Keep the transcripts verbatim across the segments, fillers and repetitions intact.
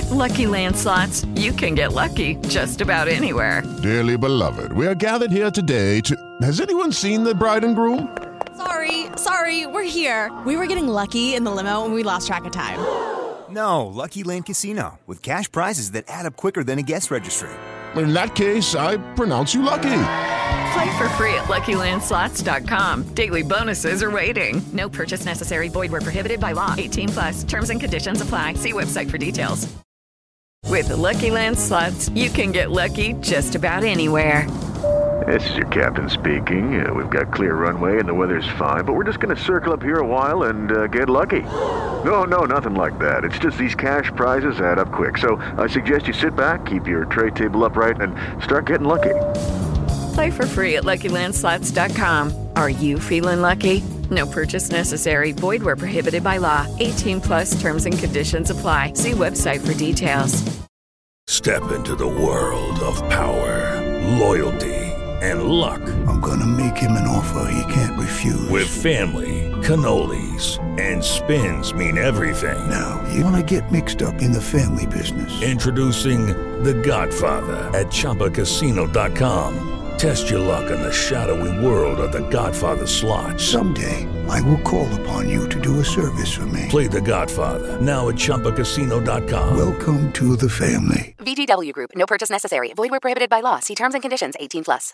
With Lucky Land Slots, you can get lucky just about anywhere. Dearly beloved, we are gathered here today to... Has anyone seen the bride and groom? Sorry, sorry, we're here. We were getting lucky in the limo and we lost track of time. No, Lucky Land Casino, with cash prizes that add up quicker than a guest registry. In that case, I pronounce you lucky. Play for free at Lucky Land Slots dot com. Daily bonuses are waiting. No purchase necessary. Void where prohibited by law. eighteen plus. Terms and conditions apply. See website for details. With the Lucky Land Slots, you can get lucky just about anywhere. This is your captain speaking. Uh, we've got clear runway and the weather's fine, but we're just going to circle up here a while and uh, get lucky. No, no, nothing like that. It's just these cash prizes add up quick. So I suggest you sit back, keep your tray table upright, and start getting lucky. Play for free at Lucky Land Slots dot com. Are you feeling lucky? No purchase necessary. Void where prohibited by law. eighteen plus terms and conditions apply. See website for details. Step into the world of power, loyalty, and luck. I'm gonna make him an offer he can't refuse. With family, cannolis, and spins mean everything. Now, you wanna get mixed up in the family business. Introducing The Godfather at Chumba Casino dot com. Test your luck in the shadowy world of The Godfather slot. Someday, I will call upon you to do a service for me. Play The Godfather, now at Chumba Casino dot com. Welcome to the family. V G W Group. No purchase necessary. Void where prohibited by law. See terms and conditions. eighteen plus.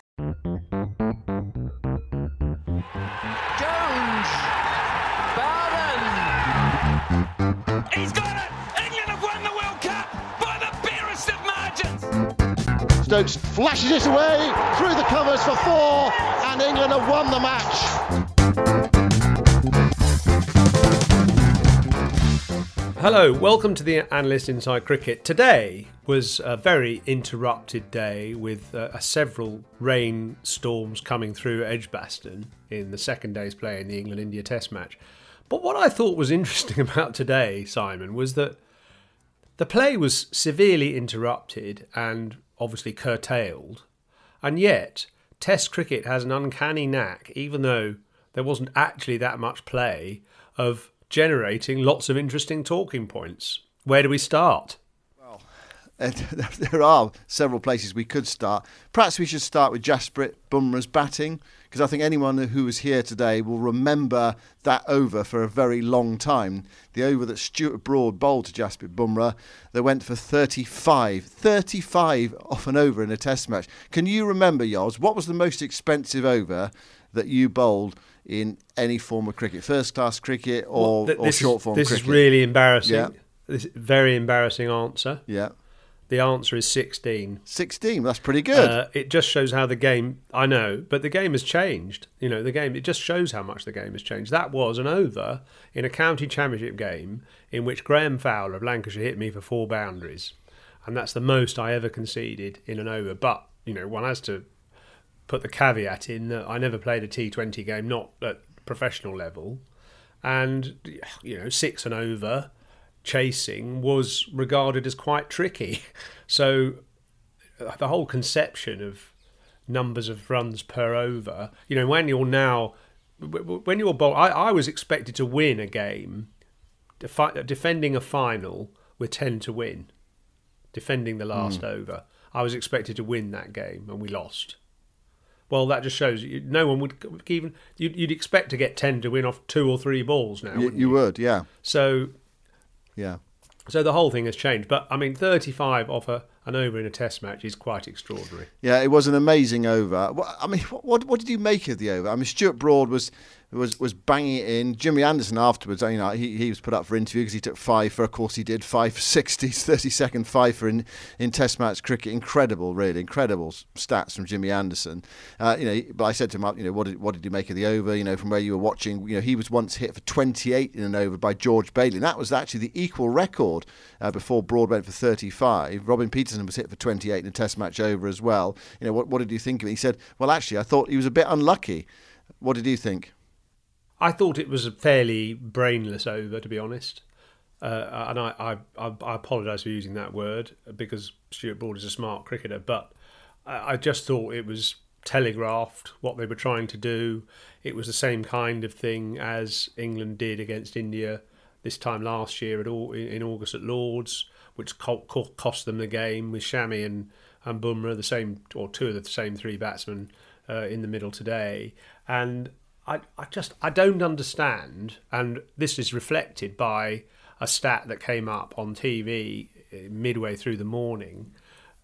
Jones. Bowden. He's got it. England have won the World Cup by the barest of margins. Stokes flashes it away through the covers for four, and England have won the match. Hello, welcome to the Analyst Inside Cricket. Today was a very interrupted day with uh, several rain storms coming through Edgbaston in the second day's play in the England-India Test match. But what I thought was interesting about today, Simon, was that the play was severely interrupted and obviously curtailed, and yet Test cricket has an uncanny knack, even though there wasn't actually that much play, of generating lots of interesting talking points. Where do we start? Well, there are several places we could start. Perhaps we should start with Jasprit Bumrah's batting, because I think anyone who was here today will remember that over for a very long time. The over that Stuart Broad bowled to Jasprit Bumrah, they went for thirty-five. thirty-five off an over in a test match. Can you remember, Yoz, what was the most expensive over that you bowled in any form of cricket? First class cricket or, well, th- or short form this cricket? This is really embarrassing. Yeah. This is a very embarrassing answer. Yeah. The answer is sixteen. sixteen, that's pretty good. Uh, it just shows how the game, I know, but the game has changed. You know, the game, it just shows how much the game has changed. That was an over in a county championship game in which Graham Fowler of Lancashire hit me for four boundaries. And that's the most I ever conceded in an over. But, you know, one has to put the caveat in that I never played a T twenty game, not at professional level. And, you know, six and over chasing was regarded as quite tricky. So the whole conception of numbers of runs per over, you know, when you're now, when you're bowl, I, I was expected to win a game, defi- defending a final with ten to win, defending the last mm. over. I was expected to win that game and we lost. Well, that just shows you, no one would even, you'd, you'd expect to get ten to win off two or three balls now, you, wouldn't you? You would, yeah. So, yeah. So the whole thing has changed. But, I mean, thirty-five off a, an over in a test match is quite extraordinary. Yeah, it was an amazing over. I mean, what what did you make of the over? I mean, Stuart Broad was was was banging it in. Jimmy Anderson afterwards, you know, he, he was put up for interview because he took five for, of course he did, five for sixty, thirty-second five for in, in test match cricket. Incredible, really, incredible stats from Jimmy Anderson. Uh, you know, but I said to him, you know, what did, what did you make of the over? You know, from where you were watching, you know, he was once hit for twenty-eight in an over by George Bailey. And that was actually the equal record uh, before Broad went for thirty-five. Robin Peterson was hit for twenty-eight in a test match over as well. You know, what, what did you think of it? He said, well, actually, I thought he was a bit unlucky. What did you think? I thought it was a fairly brainless over, to be honest. Uh, and I, I, I, I apologise for using that word because Stuart Broad is a smart cricketer, but I, I just thought it was telegraphed what they were trying to do. It was the same kind of thing as England did against India this time last year at all, in August at Lords, which cost them the game with Shami and, and Bumrah, the same, or two of the same three batsmen uh, in the middle today. And I, I just, I don't understand, and this is reflected by a stat that came up on T V midway through the morning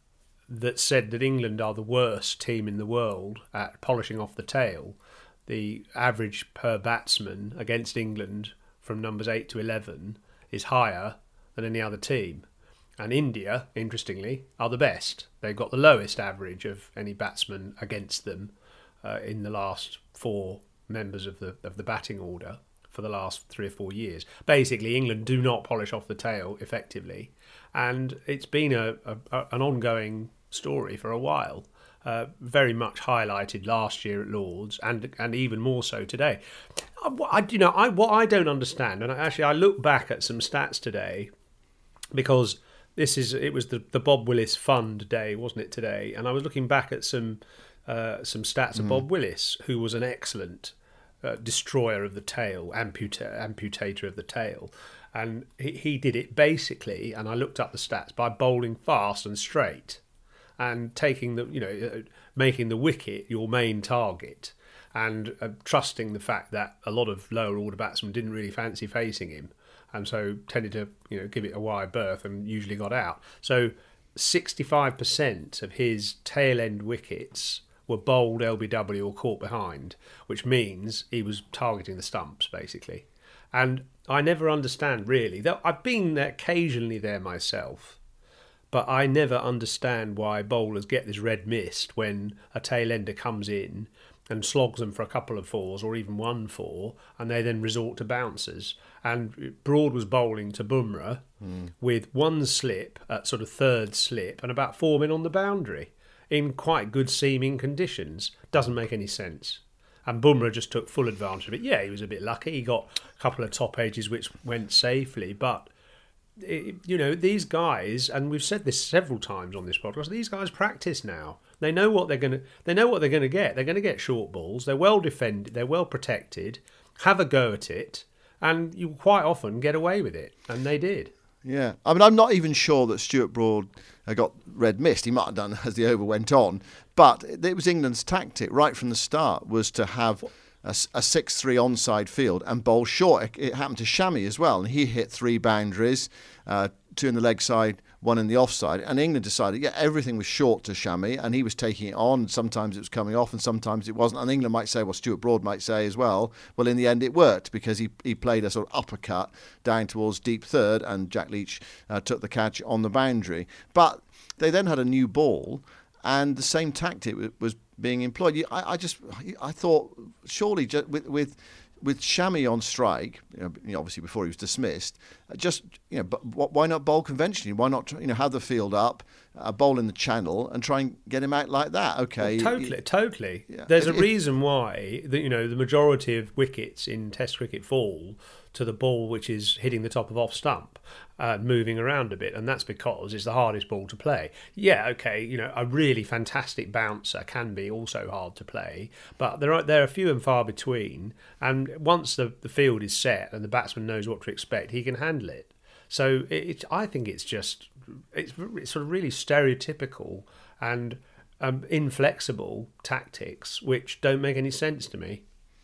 that said that England are the worst team in the world at polishing off the tail. The average per batsman against England from numbers eight to eleven is higher than any other team. And India, interestingly, are the best. They've got the lowest average of any batsman against them uh, in the last four members of the of the batting order for the last three or four years. Basically, England do not polish off the tail effectively. And it's been a, a an ongoing story for a while. Uh, very much highlighted last year at Lords, and and even more so today. I, I, you know, I what I don't understand, and actually I look back at some stats today, because this is it was the, the Bob Willis Fund day, wasn't it today? And I was looking back at some uh, some stats mm. of Bob Willis, who was an excellent uh, destroyer of the tail, amputa- amputator of the tail, and he, he did it basically. And I looked up the stats by bowling fast and straight, and taking the, you know, making the wicket your main target, and uh, trusting the fact that a lot of lower order batsmen didn't really fancy facing him, and so tended to, you know, give it a wide berth and usually got out. So sixty-five percent of his tail end wickets were bowled L B W or caught behind, which means he was targeting the stumps basically. And I never understand really, though I've been occasionally there myself, but I never understand why bowlers get this red mist when a tail-ender comes in and slogs them for a couple of fours or even one four, and they then resort to bouncers. And Broad was bowling to Bumrah mm. with one slip at sort of third slip and about four men on the boundary in quite good seeming conditions. Doesn't make any sense. And Bumrah just took full advantage of it. Yeah, he was a bit lucky. He got a couple of top edges which went safely, but It, you know, these guys, and we've said this several times on this podcast, these guys practice now. They know what they're going to. They know what they're going to get. They're going to get short balls. They're well defended. They're well protected. Have a go at it, and you quite often get away with it, and they did. Yeah, I mean, I'm not even sure that Stuart Broad got red mist. He might have done as the over went on, but it was England's tactic right from the start was to have a, a six three onside field and bowl short. It, it happened to Shami as well, and he hit three boundaries, uh, two in the leg side, one in the offside, and England decided, yeah, everything was short to Shami, and he was taking it on. Sometimes it was coming off, and sometimes it wasn't. And England might say, well, Stuart Broad might say as well, well, in the end it worked because he he played a sort of uppercut down towards deep third, and Jack Leach uh, took the catch on the boundary. But they then had a new ball, and the same tactic was being employed. I, I just, I thought, surely just with with with Shami on strike, you know, you know, obviously before he was dismissed, just, you know, but why not bowl conventionally? Why not, you know, have the field up, uh, bowl in the channel, and try and get him out like that? Okay, well, totally, you, totally. Yeah. There's it, a reason why the, you know, the majority of wickets in Test cricket fall to the ball which is hitting the top of off stump, uh, moving around a bit, and that's because it's the hardest ball to play. Yeah, okay, you know, a really fantastic bouncer can be also hard to play, but there are there are few and far between, and once the, the field is set and the batsman knows what to expect, he can handle it. So it, it, I think it's just it's, it's sort of really stereotypical and um, inflexible tactics which don't make any sense to me.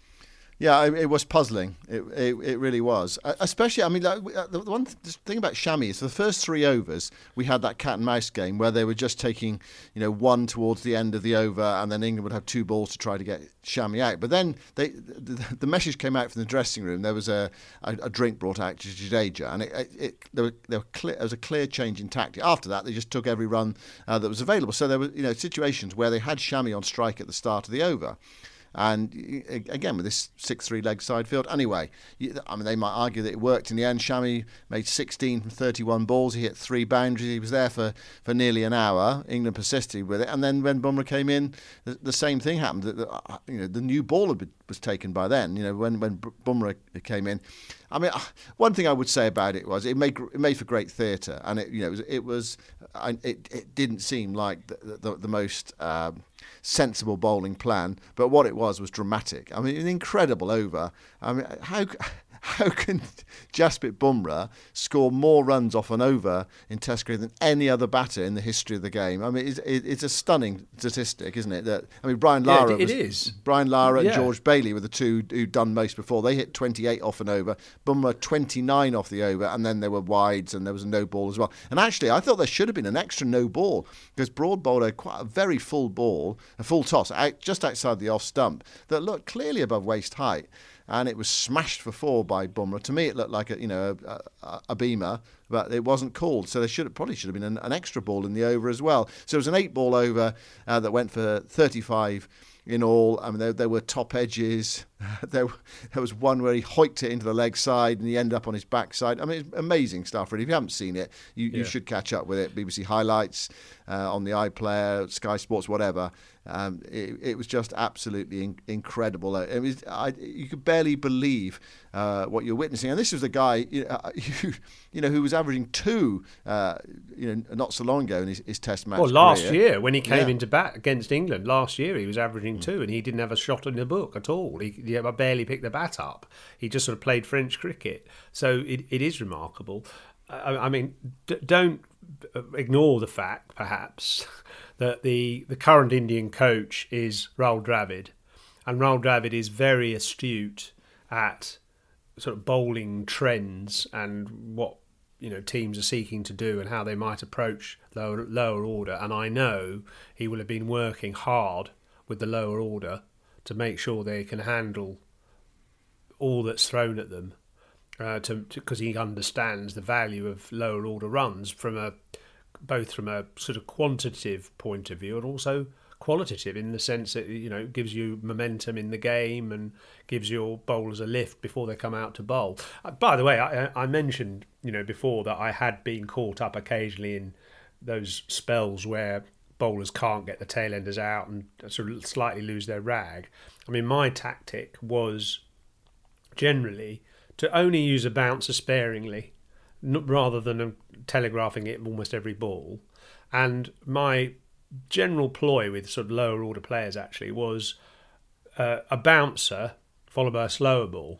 Yeah, it, it was puzzling. It, it it really was. Uh, especially, I mean, like, the one thing about Shami is the first three overs we had that cat and mouse game where they were just taking, you know, one towards the end of the over, and then England would have two balls to try to get Shami out. But then they the, the message came out from the dressing room. There was a, a, a drink brought out to Jadeja, and it, it, it there, were, there, were clear, there was a clear change in tactic. After that, they just took every run uh, that was available. So there were, you know, situations where they had Shami on strike at the start of the over. And again, with this six three leg side field. Anyway, I mean, they might argue that it worked in the end. Shami made sixteen from thirty-one balls. He hit three boundaries. He was there for, for nearly an hour. England persisted with it. And then when Bumrah came in, the, the same thing happened. The, the, you know, the new ball had been, was taken by then. You know, when, when Bumrah came in. I mean, one thing I would say about it was it made it made for great theatre, and it you know it was it, was, it, it didn't seem like the the, the most um, sensible bowling plan, but what it was was dramatic. I mean, an incredible over. I mean, how how can Jasprit Bumrah score more runs off an over in Test cricket than any other batter in the history of the game? I mean, it's, it's a stunning statistic, isn't it? That I mean, Brian Lara, yeah, it, it was, is. Brian Lara yeah. and George Bailey were the two who'd done most before. They hit twenty-eight off an over, Bumrah twenty-nine off the over, and then there were wides and there was a no ball as well. And actually, I thought there should have been an extra no ball because Broad bowled a quite a very full ball, a full toss, out, just outside the off stump that looked clearly above waist height. And it was smashed for four by Bumrah. To me, it looked like a you know a, a, a beamer, but it wasn't called. So there should have, probably should have been an, an extra ball in the over as well. So it was an eight ball over uh, that went for thirty-five in all. I mean, there, there were top edges. there, there was one where he hoiked it into the leg side and he ended up on his backside. I mean, it's amazing stuff, really. If you haven't seen it, you, yeah. you should catch up with it. B B C highlights uh, on the iPlayer, Sky Sports, whatever. Um, it, it was just absolutely in, incredible. It was, I, you could barely believe uh, what you're witnessing. And this was a guy, you know, who, you know, who was averaging two, uh, you know, not so long ago in his, his Test match. Well, last career. year when he came yeah. into bat against England, last year he was averaging two, and he didn't have a shot in the book at all. He, he barely picked the bat up. He just sort of played French cricket. So it, it is remarkable. I, I mean, d- don't ignore the fact, perhaps, that the, the current Indian coach is Rahul Dravid, and Rahul Dravid is very astute at sort of bowling trends and what you know teams are seeking to do and how they might approach lower lower order. And I know he will have been working hard with the lower order to make sure they can handle all that's thrown at them, uh, to because he understands the value of lower order runs from a both from a sort of quantitative point of view and also qualitative, in the sense that you know it gives you momentum in the game and gives your bowlers a lift before they come out to bowl. Uh, by the way, I, I mentioned you know before that I had been caught up occasionally in those spells where bowlers can't get the tail enders out and sort of slightly lose their rag. I mean, my tactic was generally to only use a bouncer sparingly, rather than telegraphing it almost every ball. And my general ploy with sort of lower order players actually was uh, a bouncer followed by a slower ball,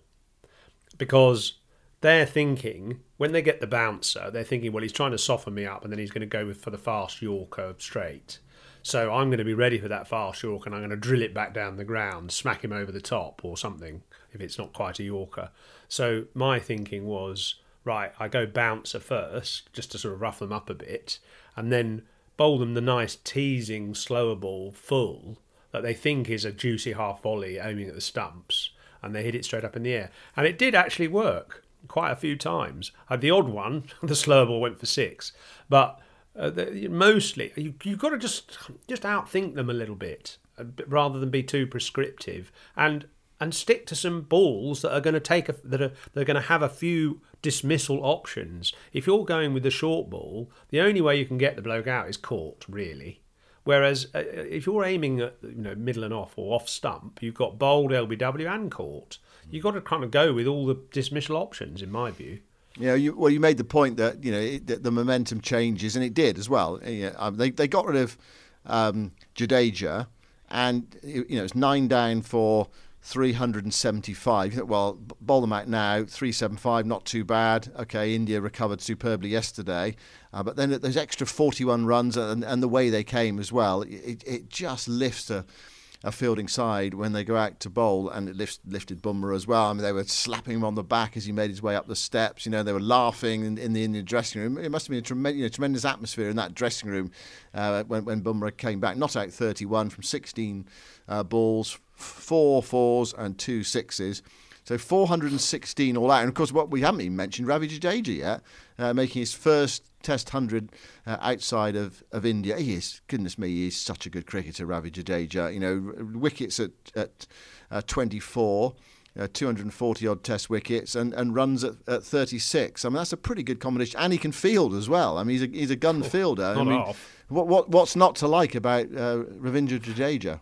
because they're thinking, when they get the bouncer, they're thinking, well, he's trying to soften me up and then he's going to go with, for the fast Yorker straight. So I'm going to be ready for that fast Yorker and I'm going to drill it back down the ground, smack him over the top or something, if it's not quite a Yorker. So my thinking was, right, I go bouncer first, just to sort of rough them up a bit, and then bowl them the nice teasing slower ball full that they think is a juicy half volley aiming at the stumps, and they hit it straight up in the air. And it did actually work quite a few times. I had the odd one, the slower ball went for six, but uh, the, mostly you, you've got to just just outthink them a little bit, uh, rather than be too prescriptive, and and stick to some balls that are going to take a, that are they're going to have a few dismissal options. If you're going with the short ball, the only way you can get the bloke out is caught, really. Whereas uh, if you're aiming at you know middle and off or off stump, you've got bowled, L B W and caught. You've got to kind of go with all the dismissal options, in my view. Yeah, you, well, you made the point that you know it, that the momentum changes, and it did as well. Yeah, um, they they got rid of um, Jadeja, and you know it's nine down for three hundred seventy-five. You think, well, bowl them out now, three seventy-five, not too bad. Okay, India recovered superbly yesterday. Uh, but then those extra forty-one runs and, and the way they came as well, it, it just lifts a, a fielding side when they go out to bowl, and it lifts, lifted Bumrah as well. I mean, they were slapping him on the back as he made his way up the steps. You know, they were laughing in, in the Indian dressing room. It must have been a tremendous, you know, tremendous atmosphere in that dressing room uh, when, when Bumrah came back. Not out thirty-one from sixteen uh, balls, four fours and two sixes. So four hundred sixteen all out. And of course, what we haven't even mentioned, Ravi Jadeja yet, uh, making his first Test one hundred uh, outside of, of India. He is, goodness me, he is such a good cricketer, Ravi Jadeja. You know, wickets at, at uh, twenty-four, uh, two hundred forty odd Test wickets, and, and runs at, at thirty-six. I mean, that's a pretty good combination. And he can field as well. I mean, he's a, he's a gun fielder. I mean, what, what what's not to like about uh, Ravindra Jadeja?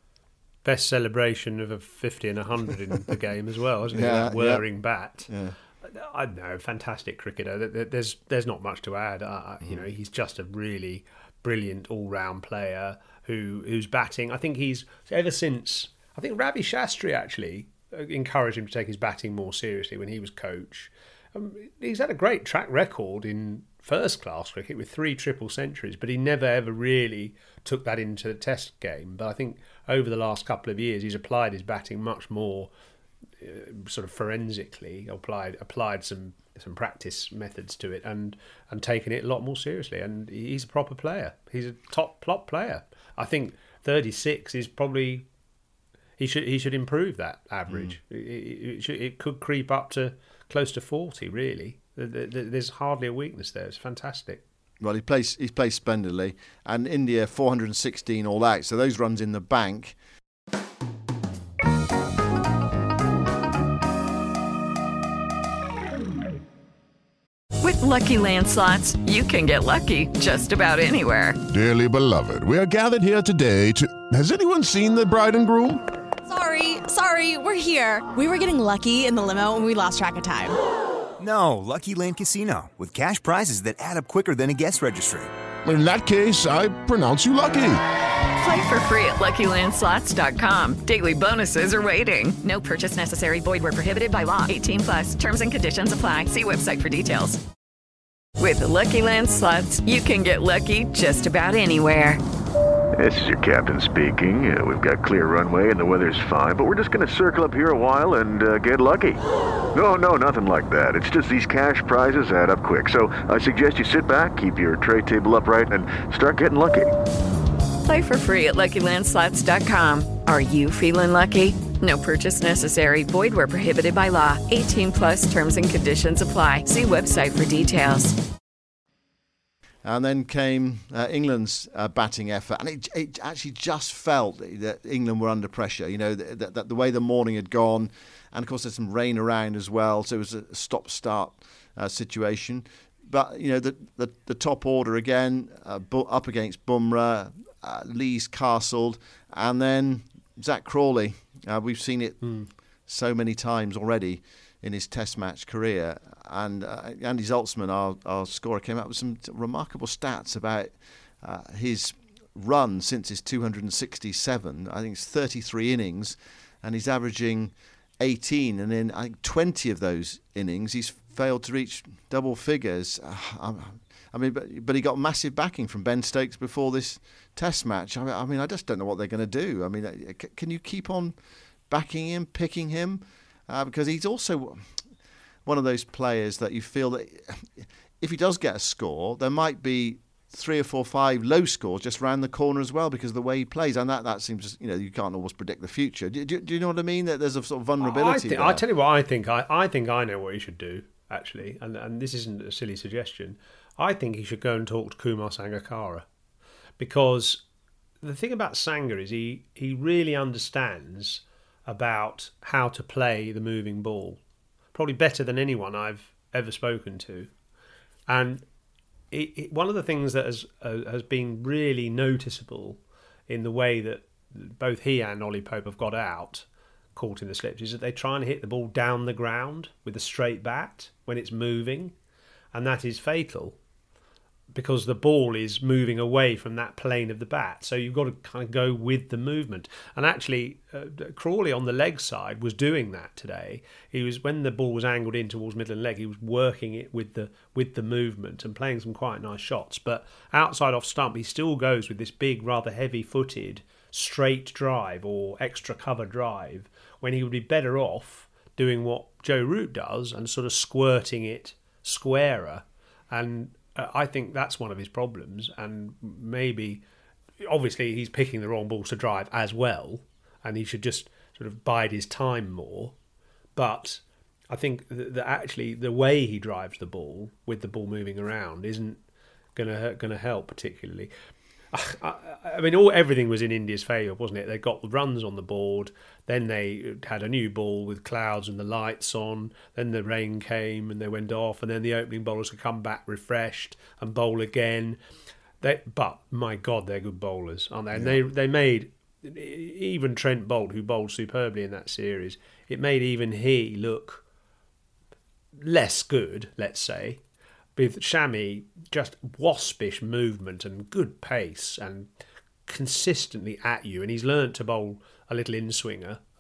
Best celebration of a fifty and a hundred in the game as well, isn't it? Yeah, that whirring yeah. bat. Yeah. I don't know, fantastic cricketer. There's there's not much to add. Uh, you know, he's just a really brilliant all-round player who who's batting. I think he's ever since. I think Ravi Shastri actually encouraged him to take his batting more seriously when he was coach. Um, he's had a great track record in first-class cricket with three triple centuries, but he never ever really took that into the Test game. But I think over the last couple of years, he's applied his batting much more uh, sort of forensically, applied applied some some practice methods to it, and and taken it a lot more seriously. And he's a proper player. He's a top top player. I think thirty-six is probably he should he should improve that average. Mm. It, it, it, should, it could creep up to close to forty. Really, there's hardly a weakness there. It's fantastic. Well, he plays he plays splendidly, and India four hundred sixteen all out. So those runs in the bank. With Lucky Land Slots, you can get lucky just about anywhere. Dearly beloved, we are gathered here today to... Has anyone seen the bride and groom? Sorry, sorry, we're here. We were getting lucky in the limo and we lost track of time. No, Lucky Land Casino, with cash prizes that add up quicker than a guest registry. In that case, I pronounce you lucky. Play for free at Lucky Land Slots dot com. Daily bonuses are waiting. No purchase necessary. Void where prohibited by law. eighteen plus. Terms and conditions apply. See website for details. With the Lucky Land Slots, you can get lucky just about anywhere. This is your captain speaking. Uh, we've got clear runway and the weather's fine, but we're just going to circle up here a while and uh, get lucky. No, no, nothing like that. It's just these cash prizes add up quick. So I suggest you sit back, keep your tray table upright, and start getting lucky. Play for free at Lucky Land Slots dot com. Are you feeling lucky? No purchase necessary. Void where prohibited by law. eighteen plus terms and conditions apply. See website for details. And then came uh, England's uh, batting effort. And it, it actually just felt that England were under pressure. You know, that, that the way the morning had gone. And, of course, there's some rain around as well. So it was a stop-start uh, situation. But, you know, the, the, the top order again, uh, up against Bumrah, uh, Lee's castled. And then Zach Crawley. Uh, we've seen it mm. so many times already in his Test match career. And uh, Andy Zaltzman, our, our scorer, came up with some t- remarkable stats about uh, his run since his two hundred sixty-seven. I think it's thirty-three innings, and he's averaging eighteen. And in I think twenty of those innings, he's failed to reach double figures. Uh, I mean, but, but he got massive backing from Ben Stokes before this Test match. I mean, I, mean, I just don't know what they're going to do. I mean, can you keep on backing him, picking him? Uh, because he's also one of those players that you feel that if he does get a score, there might be three or four, five low scores just round the corner as well because of the way he plays. And that, that seems, you know, you can't always predict the future. Do, do, do you know what I mean? That there's a sort of vulnerability I think, there. I tell you what I think. I, I think I know what he should do, actually. And, and this isn't a silly suggestion. I think he should go and talk to Kumar Sangakkara. Because the thing about Sangha is he, he really understands about how to play the moving ball. Probably better than anyone I've ever spoken to. And it, it, one of the things that has uh, has been really noticeable in the way that both he and Ollie Pope have got out, caught in the slips, is that they try and hit the ball down the ground with a straight bat when it's moving. And that is fatal because the ball is moving away from that plane of the bat. So you've got to kind of go with the movement. And actually, uh, Crawley on the leg side was doing that today. He was, when the ball was angled in towards middle and leg, he was working it with the with the movement and playing some quite nice shots. But outside off stump, he still goes with this big, rather heavy-footed straight drive or extra cover drive when he would be better off doing what Joe Root does and sort of squirting it squarer. And Uh, I think that's one of his problems, and maybe, obviously, he's picking the wrong balls to drive as well, and he should just sort of bide his time more. But I think that, that actually the way he drives the ball with the ball moving around isn't going to going to help particularly. I, I mean, all everything was in India's favour, wasn't it? They got the runs on the board, then they had a new ball with clouds and the lights on, then the rain came and they went off, and then the opening bowlers could come back refreshed and bowl again. They, but, my God, they're good bowlers, aren't they? And yeah. they, they made, even Trent Boult, who bowled superbly in that series, it made even he look less good, let's say. With Shami, just waspish movement and good pace and consistently at you. And he's learnt to bowl a little in-swinger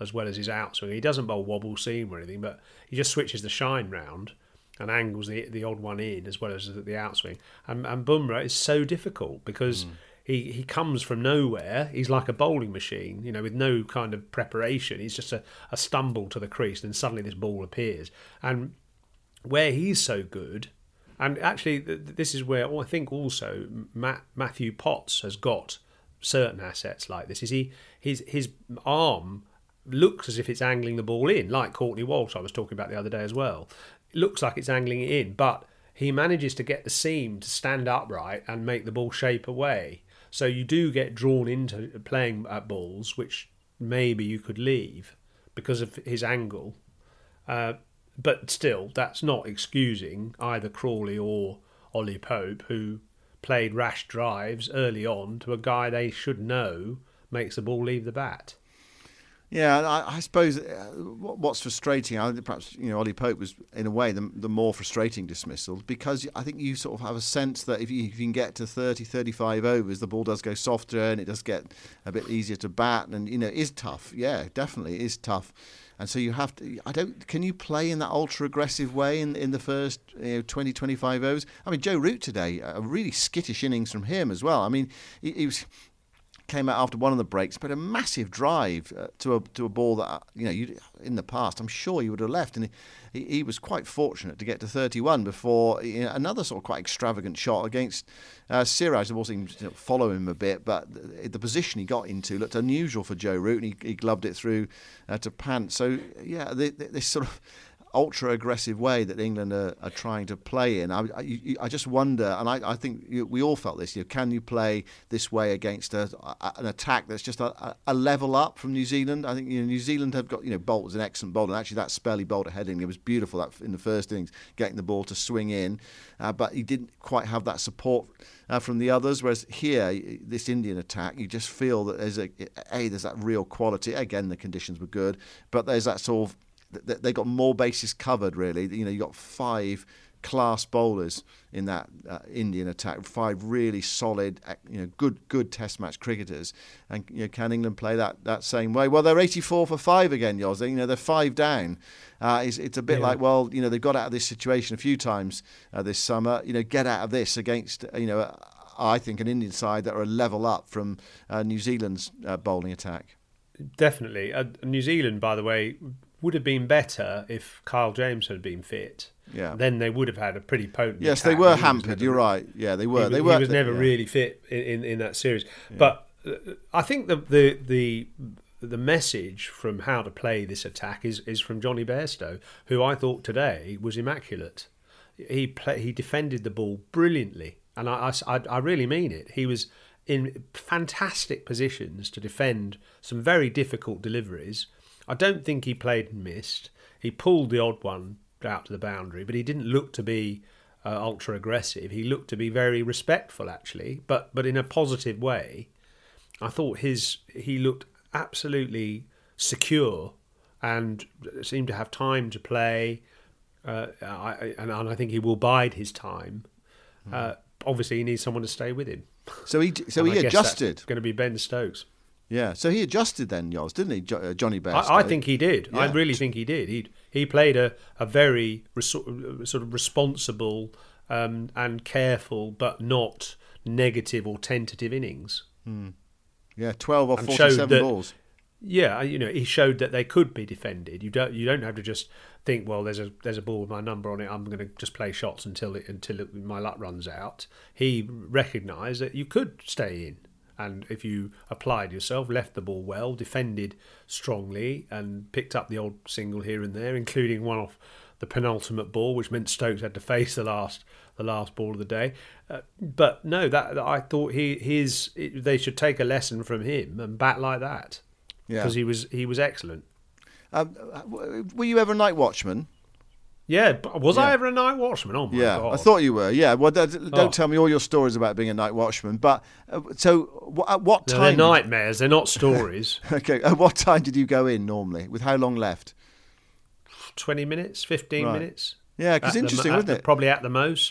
as well as his outswing. He doesn't bowl wobble seam or anything, but he just switches the shine round and angles the the odd one in as well as the outswing. And, and Bumrah is so difficult because mm. he, he comes from nowhere. He's like a bowling machine, you know, with no kind of preparation. He's just a, a stumble to the crease, and suddenly this ball appears. And where he's so good, and actually this is where I think also Matt, Matthew Potts has got certain assets like this, is he his his arm looks as if it's angling the ball in, like Courtney Walsh I was talking about the other day as well. It looks like it's angling it in, but he manages to get the seam to stand upright and make the ball shape away. So you do get drawn into playing at balls which maybe you could leave because of his angle. Uh, but still, that's not excusing either Crawley or Ollie Pope, who played rash drives early on to a guy they should know makes the ball leave the bat. Yeah, I, I suppose uh, what's frustrating, I, perhaps you know, Ollie Pope was in a way the, the more frustrating dismissal, because I think you sort of have a sense that if you, if you can get to thirty, thirty-five overs, the ball does go softer and it does get a bit easier to bat, and you know it is tough. Yeah, definitely it is tough. And so you have to. I don't. Can you play in that ultra aggressive way in in the first you know, twenty, twenty-five overs? I mean, Joe Root today, a really skittish innings from him as well. I mean, he, he was. Came out after one of the breaks, but a massive drive uh, to a to a ball that you know you in the past I'm sure he would have left, and he, he was quite fortunate to get to thirty-one before you know, another sort of quite extravagant shot against uh, Siraj. The ball seemed to follow him a bit, but the, the position he got into looked unusual for Joe Root, and he, he gloved it through uh, to Pant. So yeah, the, the, this sort of ultra aggressive way that England are, are trying to play in. I, I, I just wonder, and I, I think you, we all felt this. You know, can you play this way against a, a, an attack that's just a, a level up from New Zealand? I think you know, New Zealand have got you know Bolt was an excellent bowler, and actually that spell he bowled at Headingley, it was beautiful that in the first innings, getting the ball to swing in, uh, but he didn't quite have that support uh, from the others. Whereas here, this Indian attack, you just feel that there's a a there's that real quality. Again, the conditions were good, but there's that sort of they got more bases covered, really. You know, you got five class bowlers in that uh, Indian attack, five really solid, you know, good good Test match cricketers. And you know, can England play that, that same way? Well, they're eighty-four for five again, Yoz. You know, they're five down. Uh, it's, it's a bit yeah. like, well, you know, they've got out of this situation a few times uh, this summer. You know, get out of this against, you know, uh, I think an Indian side that are a level up from uh, New Zealand's uh, bowling attack. Definitely. Uh, New Zealand, by the way, would have been better if Kyle James had been fit. Yeah. Then they would have had a pretty potent Yes, attack. they were he hampered. Never, you're right. Yeah, they were. He, they he were. was never yeah. really fit in, in, in that series. Yeah. But uh, I think the, the the the message from how to play this attack is is from Johnny Bairstow, who I thought today was immaculate. He play, he defended the ball brilliantly, and I, I, I really mean it. He was in fantastic positions to defend some very difficult deliveries. I don't think he played and missed. He pulled the odd one out to the boundary, but he didn't look to be uh, ultra aggressive. He looked to be very respectful, actually, but but in a positive way. I thought his he looked absolutely secure and seemed to have time to play, uh, I, and, and I think he will bide his time. Mm. Uh, obviously, he needs someone to stay with him. So he so he adjusted. It's going to be Ben Stokes. Yeah, so he adjusted then, Yoz, didn't he, jo- uh, Johnny Bairstow? I, I think he did. Yeah. I really think he did. He he played a a very res- sort of responsible um, and careful, but not negative or tentative innings. Mm. Yeah, twelve or and forty-seven that, balls. Yeah, you know, he showed that they could be defended. You don't you don't have to just think, well, there's a there's a ball with my number on it. I'm going to just play shots until it, until it, my luck runs out. He recognised that you could stay in. And if you applied yourself, left the ball well, defended strongly, and picked up the odd single here and there, including one off the penultimate ball, which meant Stokes had to face the last the last ball of the day. Uh, but no, that I thought he his they should take a lesson from him and bat like that, because yeah. he was he was excellent. Um, were you ever a night watchman? Yeah, was yeah. I ever a night watchman? Oh my yeah, god! I thought you were. Yeah, well, don't oh. tell me all your stories about being a night watchman. But uh, so, at what no, time? They're nightmares. They're not stories. Okay, at what time did you go in normally? With how long left? Twenty minutes, fifteen right. minutes. Yeah, because interesting, the, wasn't the, it? Probably at the most.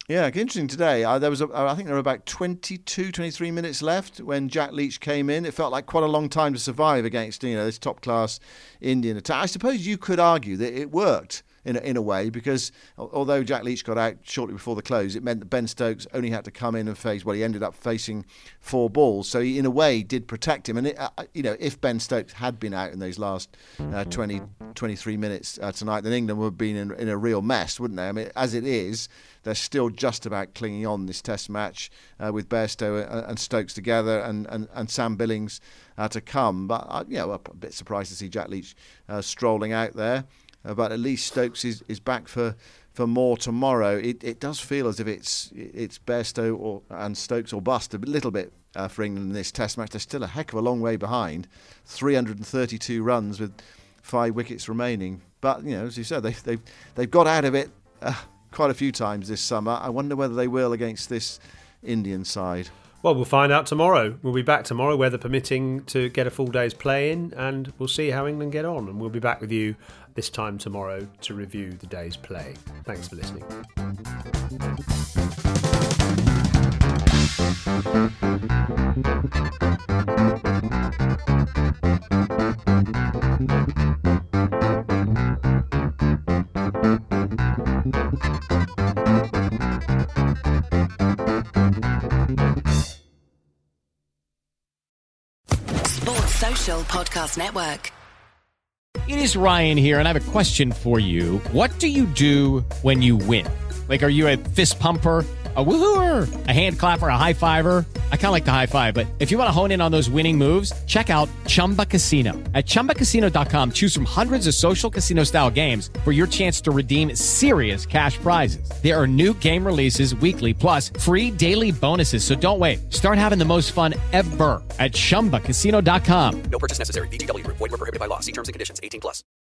Yeah, interesting today. Uh, there was, a, I think there were about twenty-two, twenty-three minutes left when Jack Leach came in. It felt like quite a long time to survive against, you know, this top-class Indian attack. I suppose you could argue that it worked in a, in a way, because although Jack Leach got out shortly before the close, it meant that Ben Stokes only had to come in and face, well, he ended up facing four balls. So he, in a way, did protect him. And, it, uh, you know, if Ben Stokes had been out in those last uh, twenty, twenty-three minutes uh, tonight, then England would have been in, in a real mess, wouldn't they? I mean, as it is, they're still just about clinging on this Test match uh, with Bairstow and, and Stokes together, and, and, and Sam Billings uh, to come. But, uh, you know, a bit surprised to see Jack Leach uh, strolling out there. Uh, but at least Stokes is, is back for, for more tomorrow. It it does feel as if it's it's Bairstow or and Stokes or bust a little bit uh, for England in this Test match. They're still a heck of a long way behind, three hundred thirty-two runs with five wickets remaining. But, you know, as you said, they've they've, they've got out of it uh, quite a few times this summer. I wonder whether they will against this Indian side. Well, we'll find out tomorrow. We'll be back tomorrow, weather permitting, to get a full day's play in, and we'll see how England get on. And we'll be back with you this time tomorrow to review the day's play. Thanks for listening. Podcast Network. It is Ryan here, and I have a question for you. What do you do when you win? Like, are you a fist pumper, a woohooer, a hand clapper, a high fiver? I kind of like the high five, but if you want to hone in on those winning moves, check out Chumba Casino. At chumba casino dot com, choose from hundreds of social casino style games for your chance to redeem serious cash prizes. There are new game releases weekly, plus free daily bonuses. So don't wait. Start having the most fun ever at chumba casino dot com. No purchase necessary. V G W Group. Void where prohibited by law. See terms and conditions. eighteen plus.